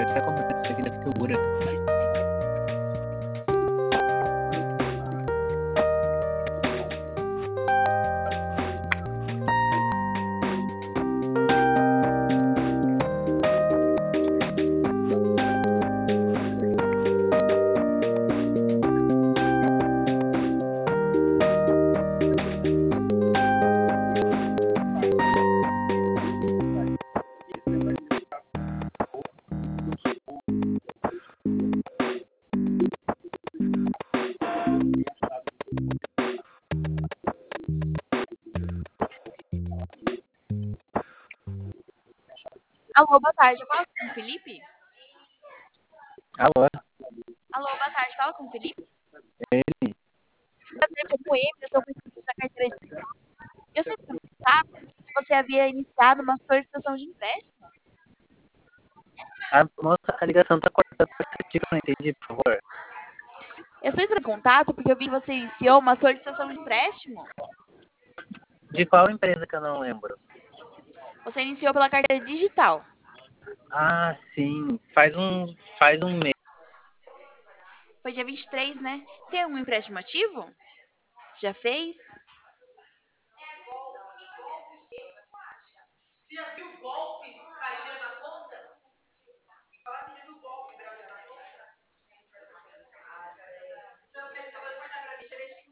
pode estar comprando a vida segura. Alô, boa tarde. Eu falo com o Felipe? Alô, Alô, boa tarde. Fala com o Felipe? ele? Prazer, como Emerson, com da carteira digital. Eu sei que você sabe que você havia iniciado uma solicitação de empréstimo. Moça, a ligação tá cortada. Pode repetir que eu não entendi, por favor. Eu estou entrando em contato porque eu vi que você iniciou uma solicitação de empréstimo. De qual empresa que eu não lembro? Você iniciou pela carteira digital. Ah, sim. Faz um mês. Foi dia 23, né? Tem algum empréstimo ativo? Já fez?